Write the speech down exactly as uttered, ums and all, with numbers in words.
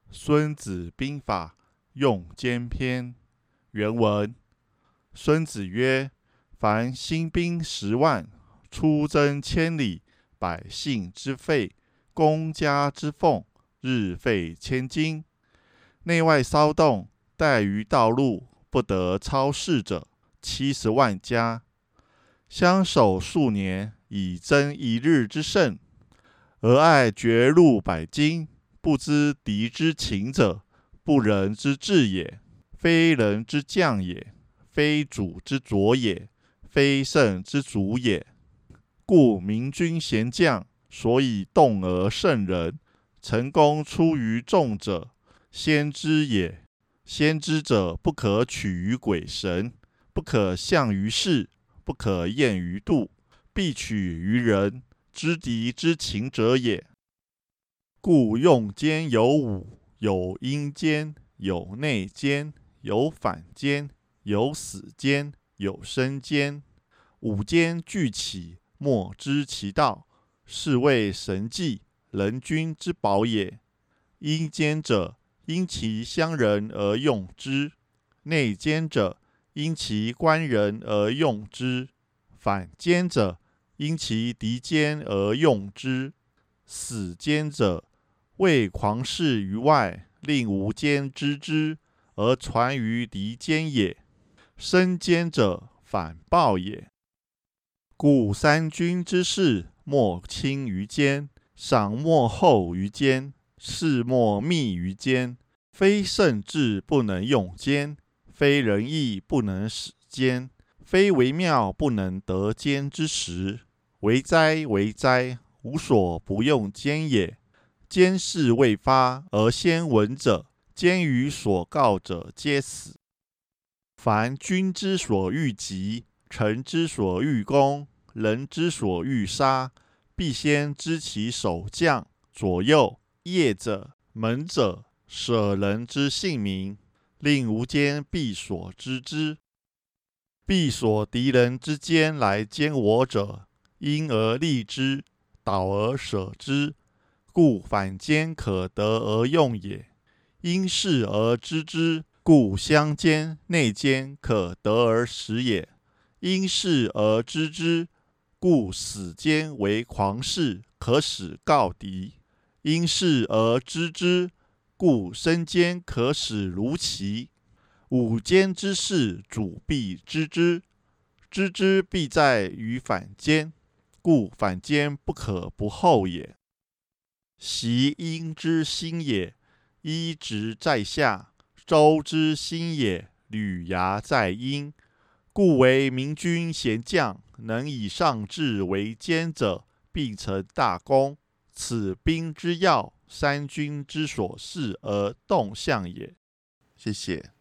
孙子兵法·用间篇。原文：孙子曰：凡兴兵十万，出征千里，百姓之费，公家之奉，日费千金。内外骚动，怠于道路，不得超视者，七十万家。相守数年，以争一日之胜。而爱绝路百金，不知敌之情者，不仁之至也。非人之将也，非主之佐也，非胜之主也。故明君贤将，所以动而胜人。成功出于众者，先知也。先知者，不可取于鬼神，不可象于事，不可验于度，必取于人，知敌之情者也。故用间有五：有阴间，有内间，有反间，有死间，有生间。五间俱起，莫知其道，是谓神迹，人君之宝也。阴间者，因其乡人而用之；内奸者，因其官人而用之；反奸者，因其敌奸而用之；死奸者，为狂士于外，令无奸知之，而传于敌奸也。生奸者，反报也。故三军之事，莫轻于奸，赏莫厚于奸，事莫密于奸。非圣智不能用奸，非仁义不能使奸，非微妙不能得奸之时。为哉为哉，无所不用奸也。奸事未发而先闻者，奸于所告者皆死。凡君之所欲急，臣之所欲攻，人之所欲杀，必先知其守将、左右、业者、门者、舍人之姓名，令无奸必所知之。必所敌人之奸来奸我者，因而利之，导而舍之。故反奸可得而用也。因事而知之，故乡奸、内奸可得而食也。因事而知之，故死奸为狂士，可使告敌。因事而知之，故生奸可使如齐。五奸之事，主必知之。知之必在于反奸，故反奸不可不后也。习阴之心也，一直在下；周之心也，履牙在阴。故为明君贤将，能以上智为奸者，必成大功。此兵之要，三军之所事而动向也。谢谢。